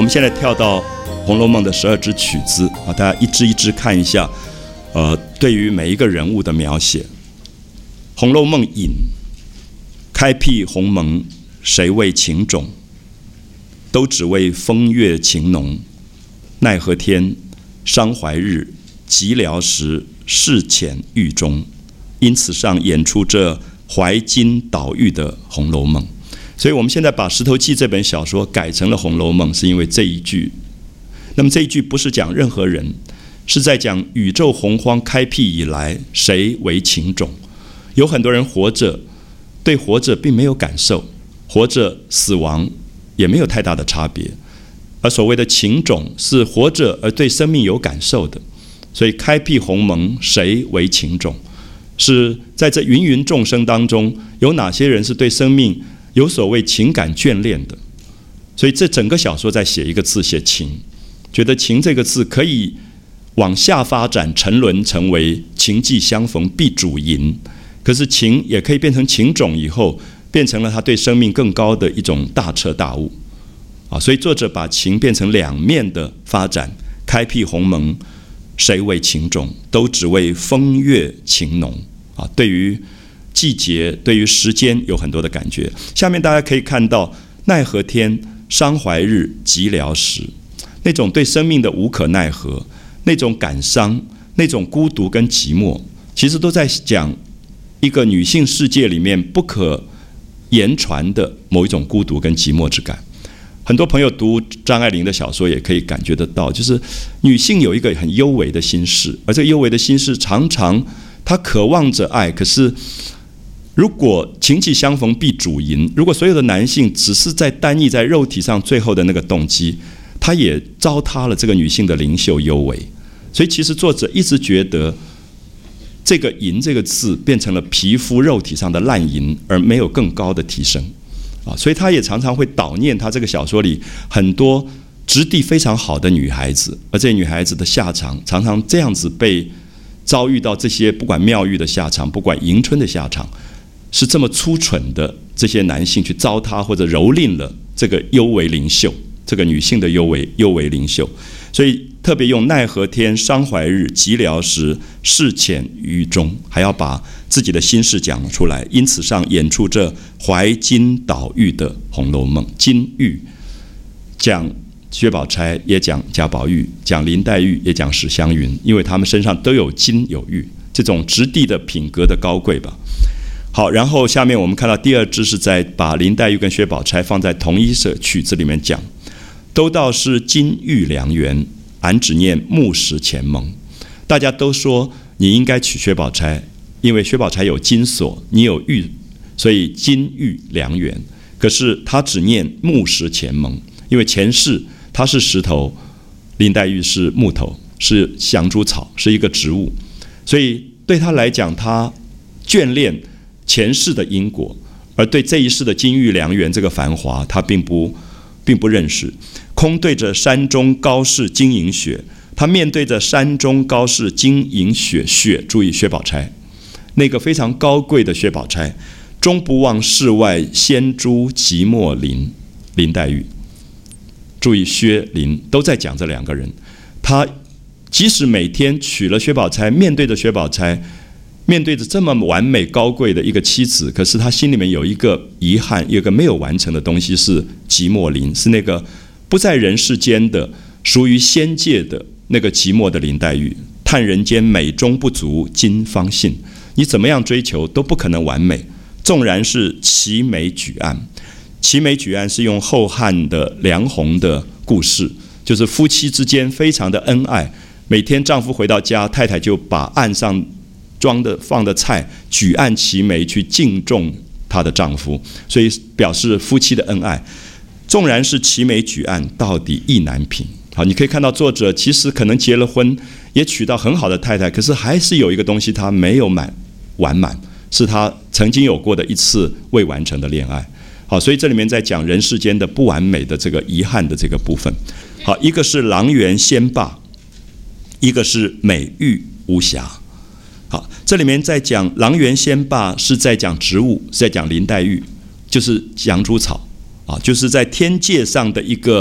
们现在跳到《红楼梦》的12支曲子啊，大家一支一支看一下。对于每一个人物的描写，《红楼梦》引：开辟鸿蒙，谁为情种？都只为风月情浓。奈何天，伤怀日，寂寥时，事浅狱中。因此上演出这怀金岛屿的《红楼梦》。所以我们现在把《石头记》这本小说改成了《红楼梦》，是因为这一句。那么这一句不是讲任何人，是在讲宇宙洪荒开辟以来，谁为情种？有很多人活着，对活着并没有感受，活着死亡也没有太大的差别。而所谓的情种，是活着而对生命有感受的。所以开辟鸿蒙，谁为情种？是在这芸芸众生当中，有哪些人是对生命有所谓情感眷恋的？所以这整个小说在写一个字，写情，觉得情这个字可以往下发展，沉沦成为情既相逢必主淫。可是情也可以变成情种，以后变成了他对生命更高的一种大彻大悟啊！所以作者把情变成两面的发展，开辟鸿蒙，谁为情种？都只为风月情浓啊！对于季节，对于时间有很多的感觉。下面大家可以看到，奈何天，伤怀日，寂寥时，那种对生命的无可奈何，那种感伤，那种孤独跟寂寞，其实都在讲一个女性世界里面不可言传的某一种孤独跟寂寞之感。很多朋友读张爱玲的小说也可以感觉得到，就是女性有一个很幽微的心事，而这个幽微的心事常常她渴望着爱，可是如果情既相逢必主淫，如果所有的男性只是在单一在肉体上最后的那个动机，他也糟蹋了这个女性的灵秀幽微。所以其实作者一直觉得这个淫这个字变成了皮肤肉体上的烂淫，而没有更高的提升啊。所以他也常常会悼念他这个小说里很多质地非常好的女孩子，而这些女孩子的下场常常这样子被遭遇到这些不管妙玉的下场，不管迎春的下场，是这么粗蠢的这些男性去糟蹋或者蹂躏了这个幽微灵秀，这个女性的幽微灵秀。所以特别用奈何天，伤怀日，寂寥时，事浅狱中，还要把自己的心事讲出来。因此上演出这怀金岛屿的《红楼梦》。金玉讲薛宝钗，也讲贾宝玉，讲林黛玉，也讲史湘云，因为他们身上都有金有玉，这种质地的品格的高贵吧。好，然后下面我们看到第二支是在把林黛玉跟薛宝钗放在同一首曲子里面讲。都道是金玉良缘，俺只念木石前盟。大家都说你应该娶薛宝钗，因为薛宝钗有金锁，你有玉，所以金玉良缘。可是他只念木石前盟，因为前世他是石头，林黛玉是木头，是香珠草，是一个植物，所以对他来讲，他眷恋前世的因果，而对这一世的金玉良缘这个繁华，他并不认识。空对着山中高士金银雪，他面对着山中高士金银雪，注意薛宝钗，那个非常高贵的薛宝钗，终不忘世外仙珠寂寞林黛玉。注意薛林都在讲这两个人，他即使每天娶了薛宝钗，面对着薛宝钗，面对着这么完美高贵的一个妻子，可是他心里面有一个遗憾，有一个没有完成的东西，是寂寞林，是那个不在人世间的属于仙界的那个寂寞的林黛玉。叹人间美中不足今方信，你怎么样追求都不可能完美。纵然是齐眉举案，齐眉举案是用后汉的梁鸿的故事，就是夫妻之间非常的恩爱，每天丈夫回到家，太太就把案上放的菜举案齐眉去敬重她的丈夫，所以表示夫妻的恩爱。纵然是齐眉举案，到底意难平。好，你可以看到作者其实可能结了婚，也娶到很好的太太，可是还是有一个东西他没有完满，是他曾经有过的一次未完成的恋爱。好，所以这里面在讲人世间的不完美的这个遗憾的这个部分。好，一个是郎园仙罢，一个是美玉无瑕。好，这里面在讲郎园仙罢，是在讲植物，是在讲林黛玉，就是香珠草啊，就是在天界上的一个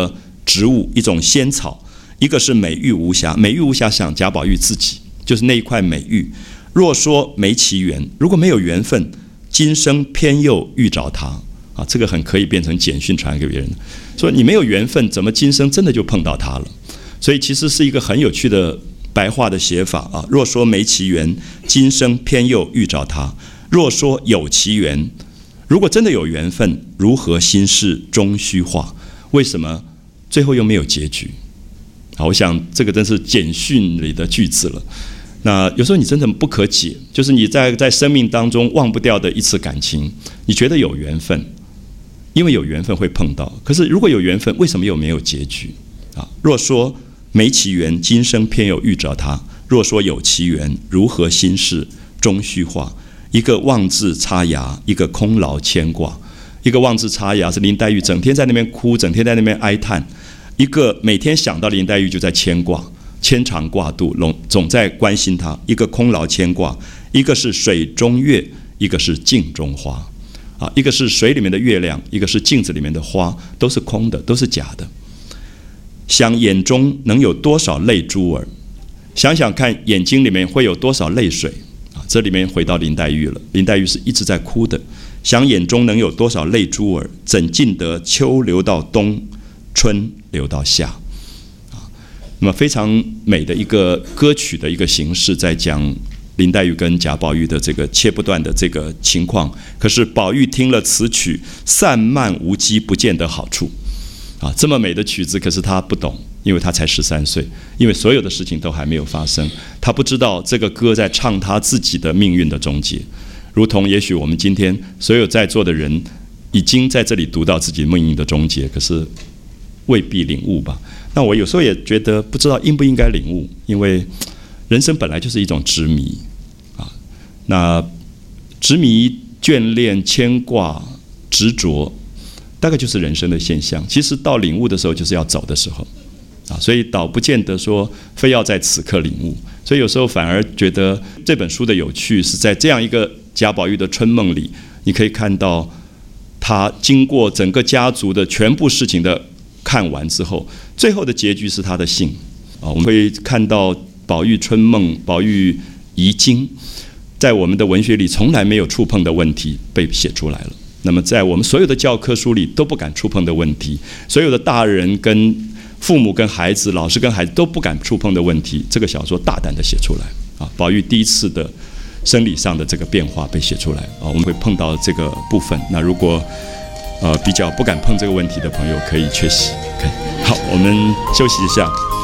植物，一种仙草，一个是美玉无瑕。美玉无瑕想贾宝玉自己，就是那一块美玉。若说没其缘，如果没有缘分，今生偏又遇着他啊，这个很可以变成简讯传给别人。说你没有缘分，怎么今生真的就碰到他了？所以其实是一个很有趣的白话的写法啊。若说没其缘，今生偏又遇着他；若说有其缘，如果真的有缘分，如何心事终虚化？为什么最后又没有结局？好，我想这个真是简讯里的句子了。那有时候你真的不可解，就是你在生命当中忘不掉的一次感情，你觉得有缘分，因为有缘分会碰到。可是如果有缘分，为什么又没有结局？啊，若说没其缘，今生偏又遇着他；若说有其缘，如何心事终虚化？一个望字插牙，一个空劳牵挂。一个望字插牙是林黛玉整天在那边哭，整天在那边哀叹；一个每天想到林黛玉就在牵挂。牵肠挂肚，总在关心他。一个空劳牵挂，一个是水中月，一个是镜中花。啊，一个是水里面的月亮，一个是镜子里面的花，都是空的，都是假的。想眼中能有多少泪珠儿？想想看，眼睛里面会有多少泪水？啊，这里面回到林黛玉了。林黛玉是一直在哭的。想眼中能有多少泪珠儿？怎禁得秋流到冬，春流到夏？那么非常美的一个歌曲的一个形式，在讲林黛玉跟贾宝玉的这个切不断的这个情况。可是宝玉听了此曲，散漫无稽，不见得好处。啊，这么美的曲子，可是他不懂，因为他才13岁，因为所有的事情都还没有发生，他不知道这个歌在唱他自己的命运的终结。如同也许我们今天所有在座的人，已经在这里读到自己命运的终结，可是未必领悟吧。那我有时候也觉得不知道应不应该领悟，因为人生本来就是一种执迷啊。那执迷、眷恋、牵挂、执着，大概就是人生的现象。其实到领悟的时候，就是要走的时候啊。所以倒不见得说非要在此刻领悟。所以有时候反而觉得这本书的有趣是在这样一个贾宝玉的春梦里，你可以看到他经过整个家族的全部事情的看完之后，最后的结局是他的信啊。我们会看到宝玉春梦、宝玉遗经，在我们的文学里从来没有触碰的问题被写出来了。那么在我们所有的教科书里都不敢触碰的问题，所有的大人跟父母跟孩子、老师跟孩子都不敢触碰的问题，这个小说大胆的写出来啊。宝玉第一次的生理上的这个变化被写出来啊，我们会碰到这个部分。那如果比较不敢碰这个问题的朋友可以缺席。OK， 好，我们休息一下。